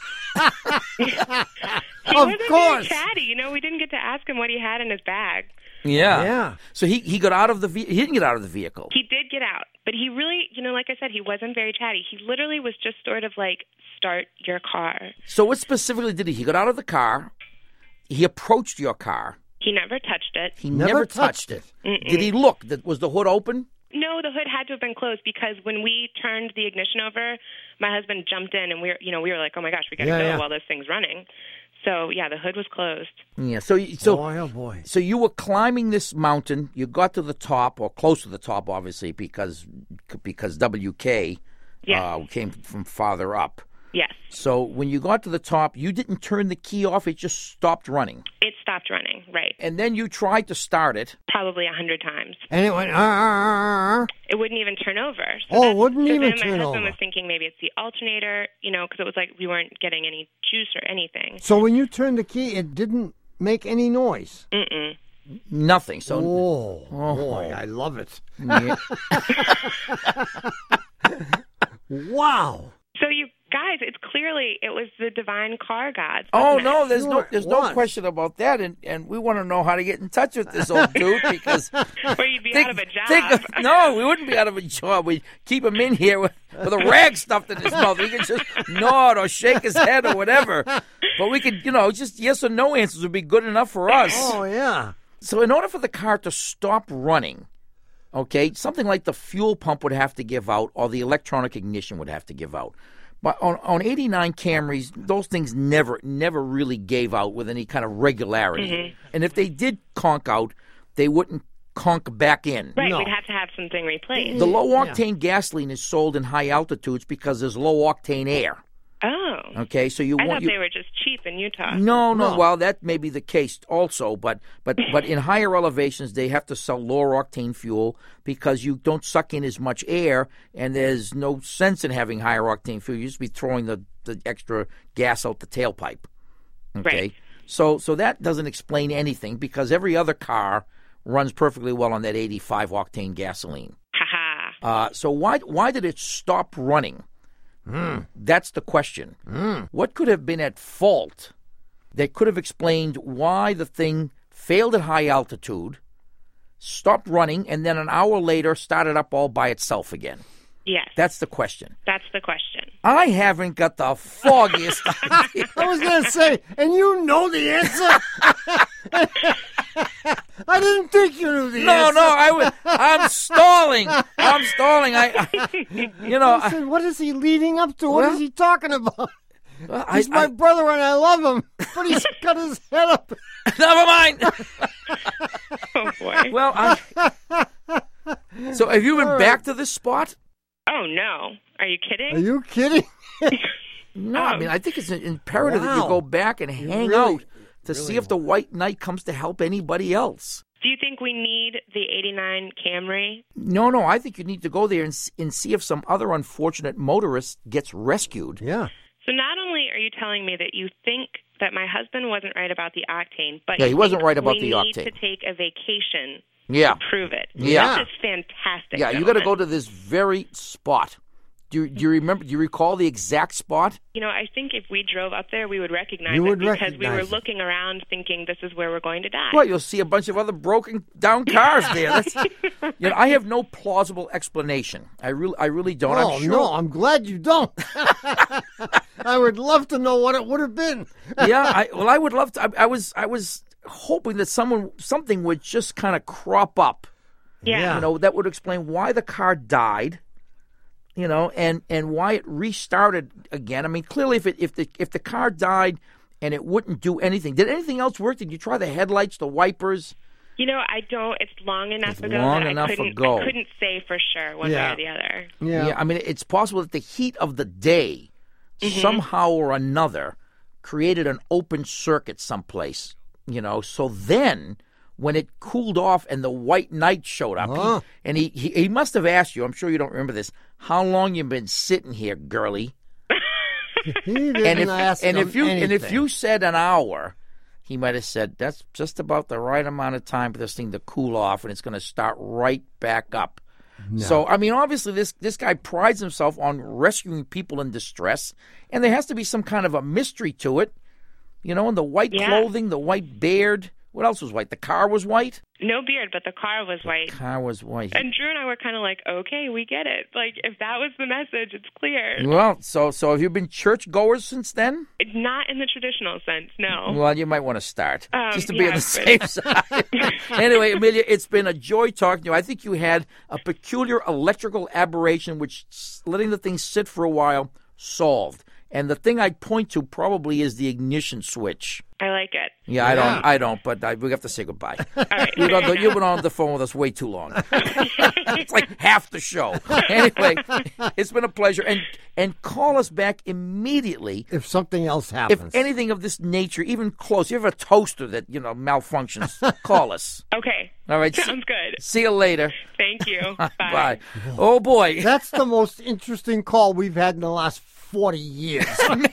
He Of wasn't course. very chatty. You know, we didn't get to ask him what he had in his bag. Yeah. Yeah. So he, he got out of the ve- he didn't get out of the vehicle. He did get out, but he really, you know, like I said, he wasn't very chatty. He literally was just sort of like, start your car. So what specifically did he? He got out of the car. He approached your car. He never touched it. He Never never, touched touched it. Mm-mm. Did he look? Did- Was the hood open? No, the hood had to have been closed because when we turned the ignition over, my husband jumped in and we were, you know, we were like, oh my gosh, we got to Yeah, go yeah. while this thing's running. So yeah, the hood was closed. Yeah. So you- so boy, oh boy. so you were climbing this mountain. You got to the top, or close to the top, obviously, because because W K Yes. uh, came from farther up. Yes, So when you got to the top, you didn't turn the key off. It just stopped running. it stopped running. Right, And then you tried to start it. probably a hundred times. And it went, uh, uh, uh, uh. It wouldn't even turn over. So Oh, it that's- wouldn't so even then turn my husband over. was thinking maybe it's the alternator, you know, because it was like we weren't getting any juice or anything. So when you turned the key, it didn't make any noise. Mm-mm. Nothing. So Oh, Oh. boy, I love it. yeah. Wow. So you guys, it's clearly it was the divine car gods. Oh wasn't it? no, there's no Sure, there's it no was. question about that, and and we want to know how to get in touch with this old dude because Or you'd be think- out of a job. think of- no, we wouldn't be out of a job. We keep him in here with, with a rag stuffed in his mouth. He can just nod or shake his head or whatever. But we could, you know, just yes or no answers would be good enough for us. Oh, yeah. So in order for the car to stop running, okay, something like the fuel pump would have to give out or the electronic ignition would have to give out. But on, on eighty-nine Camrys, those things never, never really gave out with any kind of regularity. Mm-hmm. And if they did conk out, they wouldn't conk back in. Right, No. we'd have to have something replaced. The low-octane gasoline is sold in high altitudes because there's low-octane air. Oh, Okay, so you I want thought you, they were just cheap in Utah. No, no, No. Well, that may be the case also, but but but in higher elevations, they have to sell lower octane fuel because you don't suck in as much air, and there's no sense in having higher octane fuel. You just be throwing the, the extra gas out the tailpipe. Okay, Right. so so that doesn't explain anything because every other car runs perfectly well on that eighty-five octane gasoline. Haha. Uh, so why why did it stop running? That's the question. What could have been at fault that could have explained why the thing failed at high altitude, stopped running, and then an hour later started up all by itself again? Yes, That's the question. that's the question. I haven't got the foggiest idea. I was going to say, and you know the answer. I didn't think you knew the No, answer. no, I was. I'm stalling. I'm stalling. I, I you know, I I, said, what is he leading up to? What Well- is he talking about? I, He's my I- brother and I love him, but he's got his head up. never mind. Oh boy. Well, I. So, have you been back to this spot? Oh no. Are you kidding? Are you kidding? No, I mean, I think it's imperative that you Wow. go back and hang really- out to see if the White Knight comes to help anybody else. Do you think we need the eighty-nine Camry? No, no, I think you need to go there and, s- and see if some other unfortunate motorist gets rescued. Yeah. So not only are you telling me that you think that my husband wasn't right about the octane, but Yeah, he you wasn't think right about we the need octane. to take a vacation Yeah. to prove it. Yeah. This is fantastic. Yeah, you got to gentlemen. go to this very spot. Do you, do you remember? Do you recall the exact spot? You know, I think if we drove up there, we would recognize You it would because we recognize were it. looking around thinking this is where we're going to die. Well, you'll see a bunch of other broken down cars there. That's, you know, I have no plausible explanation. I really, I really don't. Oh, I'm sure. no, I'm glad you don't. I would love to know what it would have been. yeah, I, well, I would love to. I, I was, I was hoping that someone, something would just kind of crop up. Yeah. You know, that would explain why the car died. You know, and, and why it restarted again. I mean, clearly, if it if the if the car died and it wouldn't do anything, did anything else work? Did you try the headlights, the wipers? You know, I don't. It's long enough It's ago long that enough I couldn't. ago. I couldn't say for sure one Yeah. way or the other. Yeah. I mean, it's possible that the heat of the day Mm-hmm. somehow or another created an open circuit someplace. You know, so then when it cooled off and the white knight showed up, he- Huh. and he, he he must have asked you. I'm sure you don't remember this. How long you been sitting here, girlie? He didn't And if ask and him if you and if anything. you said an hour, he might have said that's just about the right amount of time for this thing to cool off, and it's going to start right back up. So I mean, obviously, this this guy prides himself on rescuing people in distress, and there has to be some kind of a mystery to it, you know. And the white Yeah. clothing, the white beard. What else was white? The car was white. No beard, but the car was white. Car was white. And Drew and I were kind of like, okay, we get it. Like, if that was the message, it's clear. Well, so so have you been church goers since then? Not in the traditional sense, no. Well, you might want to start Um, just to be yeah, on the but- safe side. Anyway, Amelia, it's been a joy talking to you. I think you had a peculiar electrical aberration, which s- letting the thing sit for a while solved. And the thing I'd point to probably is the ignition switch. I like it. Yeah, I don't, I don't, but I, we have to say goodbye. All right. You've been, on the, you've been on the phone with us way too long. It's like half the show. Anyway, it's been a pleasure, and and call us back immediately if something else if happens. anything of this nature, even close. You have a toaster that you know malfunctions. Call us. Okay. All right. Sounds good. See you later. Thank you. Bye. Bye. Oh boy. That's the most interesting call we've had in the last forty years.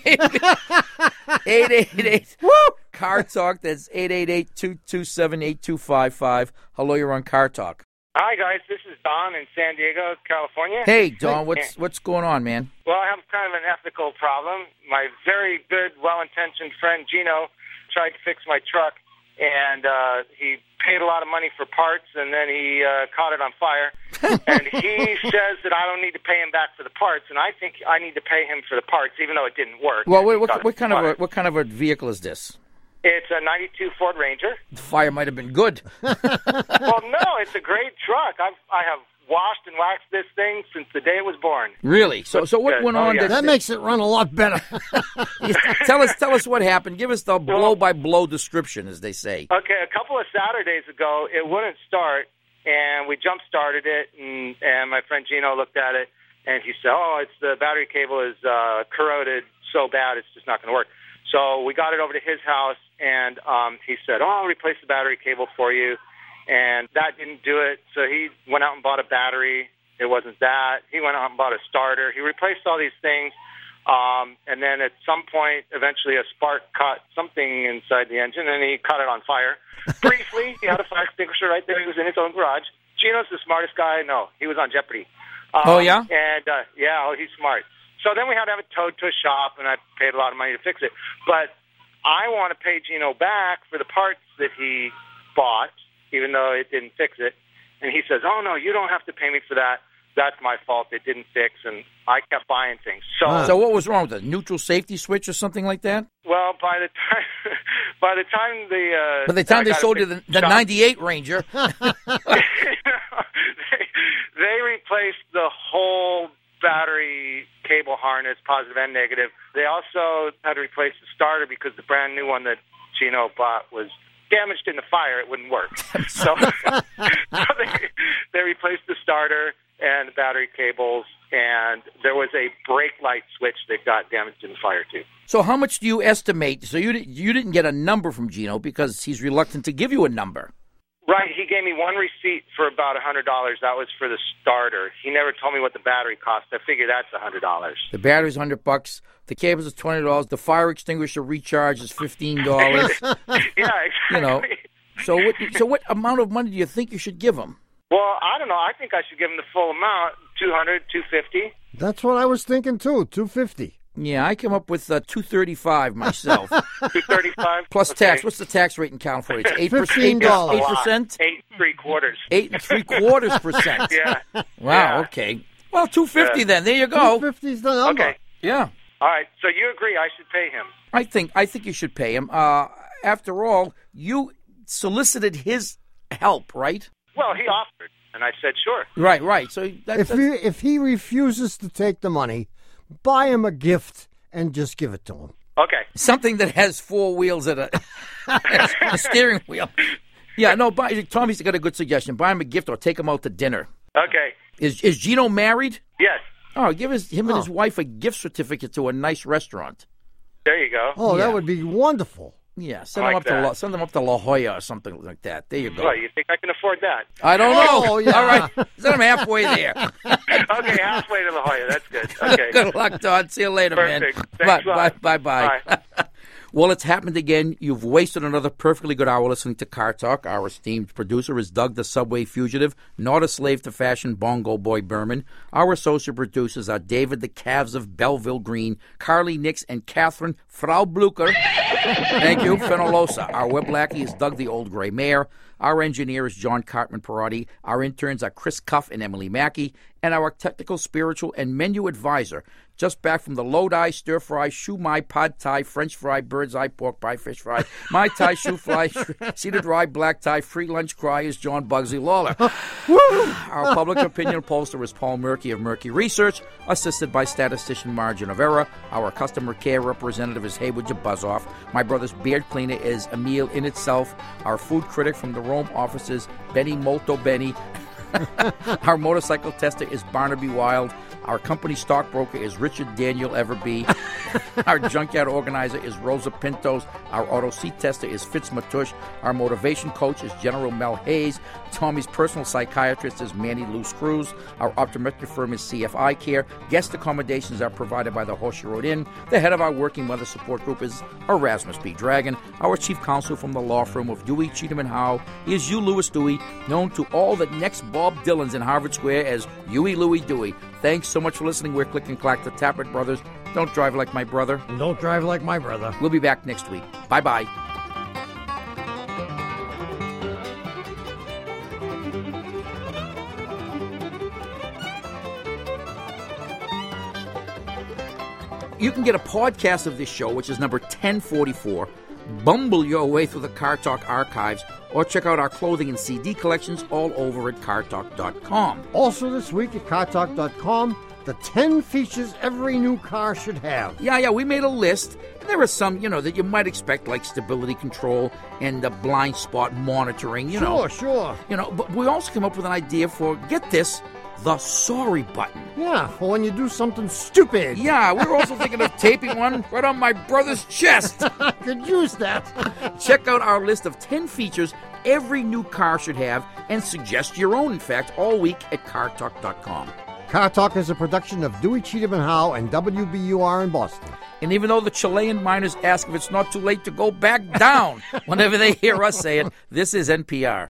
eight eight eight Car Talk. That's eight eight eight, two two seven, eight two five five. Hello, you're on Car Talk. Hi, guys. This is Don in San Diego, California. Hey, Don, what's what's going on, man? Well, I have kind of an ethical problem. My very good, well-intentioned friend Gino tried to fix my truck, and uh, he paid a lot of money for parts, and then he uh, caught it on fire. And he says that I don't need to pay him back for the parts, and I think I need to pay him for the parts, even though it didn't work. Well, He what, got what, it what kind of a fired. what kind of a vehicle is this? It's a ninety-two Ford Ranger. The fire might have been good. Well, no, it's a great truck. I've I have washed and waxed this thing since the day it was born. Really? So, so what Good. went Oh, on? yeah. to- That makes it run a lot better. tell us, tell us what happened. Give us the blow by blow description, as they say. Okay, a couple of Saturdays ago, it wouldn't start, and we jump started it, and, and my friend Gino looked at it, and he said, "Oh, it's the battery cable is uh, corroded so bad, it's just not going to work." So we got it over to his house, and um, he said, "Oh, I'll replace the battery cable for you," and that didn't do it. So he went out and bought a battery. It wasn't that. He went out and bought a starter. He replaced all these things. Um, and then at some point, eventually a spark caught something inside the engine, and he caught it on fire. Briefly, he had a fire extinguisher right there. He was in his own garage. Gino's the smartest guy. No, he was on Jeopardy. Um, Oh, yeah? And, uh, yeah, oh, he's smart. So then we had to have it towed to a shop, and I paid a lot of money to fix it. But I want to pay Gino back for the parts that he bought, even though it didn't fix it. And he says, "Oh, no, you don't have to pay me for that. That's my fault. It didn't fix." And I kept buying things. So, So what was wrong with it? Neutral safety switch or something like that? well, by the time by the time the uh, By the time I they got it sold you the, fixed the shop, ninety-eight Ranger, they, they replaced the whole battery cable harness, positive and negative. They also had to replace the starter because the brand new one that Gino bought was damaged in the fire. It wouldn't work. So, so they, they replaced the starter and the battery cables, and there was a brake light switch that got damaged in the fire, too. so how much do you estimate? So you di- you didn't get a number from Gino because he's reluctant to give you a number. Right, he gave me me one receipt for about one hundred dollars. That was for the starter. He never told me what the battery cost. I figure that's one hundred dollars. The battery's one hundred bucks. The cables is twenty dollars. The fire extinguisher recharge is fifteen dollars. Yeah, exactly. You know. So what, so what amount of money do you think you should give him? Well, I don't know. I think I should give him the full amount, two hundred, two fifty. That's what I was thinking, too, two fifty. Yeah, I came up with uh, two thirty-five myself. two thirty-five Plus okay. tax. What's the tax rate in California? It's eight percent. fifteen dollars. Eight percent. Eight and three quarters. Eight and three quarters percent. Yeah. Wow. Yeah. Okay. Well, two fifty Yeah. then. There you go. two fifty's the number. Okay. Yeah. All right. So you agree I should pay him? I think I think you should pay him. Uh, after all, you solicited his help, right? Well, he offered, and I said sure. Right. Right. So that, If that's, he, if he refuses to take the money, buy him a gift and just give it to him. Okay. something that has four wheels and a, a steering wheel. Yeah. No. Buy, Tommy's got a good suggestion. Buy him a gift or take him out to dinner. Okay. Is is Gino married? Yes. Oh, give his, him and Oh. his wife a gift certificate to a nice restaurant. There you go. Oh, Yeah. that would be wonderful. Yeah, send I them like up to that. La, send them up to La Jolla or something like that. There you go. Well, you think I can afford that? I don't know. Oh, yeah. All right, send them halfway there. Okay, halfway to La Jolla. That's good. Okay. Good luck, Todd. See you later, Perfect. man. Thanks a bye, lot. bye, bye, bye. Well, it's happened again. You've wasted another perfectly good hour listening to Car Talk. Our esteemed producer is Doug the Subway Fugitive, not a slave to fashion, Bongo Boy Berman. Our associate producers are David the Calves of Belleville Green, Carly Nix, and Catherine Frau Blucher. Thank you, Fenolosa. Our web lackey is Doug the Old Gray Mare. Our engineer is John Cartman Perotti. Our interns are Chris Cuff and Emily Mackey. And our technical, spiritual, and menu advisor, just back from the Lodi, stir fry, shoe mai, pad thai, French fry, bird's eye, pork pie, fish fry, mai tai, shoe fly, cedar dry, black tie, free lunch cry is John Bugsy Lawler. Our public opinion pollster is Paul Murky of Murky Research, assisted by statistician Margin of Error. Our customer care representative is Haywood Jabuzoff. My brother's beard cleaner is Emil in itself. Our food critic from the Rome office is Benny Molto Benny. Our motorcycle tester is Barnaby Wild. Our company stockbroker is Richard Daniel Everby. Our junkyard organizer is Rosa Pintos. Our auto seat tester is Fitz Matush. Our motivation coach is General Mel Hayes. Tommy's personal psychiatrist is Manny Luce Cruz. Our optometric firm is C F I Care. Guest accommodations are provided by the Horseshoe Road Inn. The head of our working mother support group is Erasmus B. Dragon. Our chief counsel from the law firm of Dewey, Cheatham and Howe is Hugh Lewis Dewey, known to all the next Bob Dylans in Harvard Square as Huey Louie Dewey. Thanks so much for listening. We're Click and Clack, the Tappert Brothers. Don't drive like my brother. Don't drive like my brother. We'll be back next week. Bye-bye. You can get a podcast of this show, which is number ten forty-four. Bumble your way through the Car Talk archives, or check out our clothing and C D collections all over at car talk dot com. Also this week at car talk dot com, the ten features every new car should have. Yeah, yeah, we made a list. There are some, you know, that you might expect, like stability control and the blind spot monitoring, you know. Sure, sure. You know, but we also came up with an idea for, get this, the sorry button. Yeah, for when you do something stupid. Yeah, we were also thinking of taping one right on my brother's chest. I could use that. Check out our list of ten features every new car should have, and suggest your own, in fact, all week at car talk dot com. Car Talk is a production of Dewey, Cheatham and Howe and W B U R in Boston. And even though the Chilean miners ask if it's not too late to go back down whenever they hear us say it, this is N P R.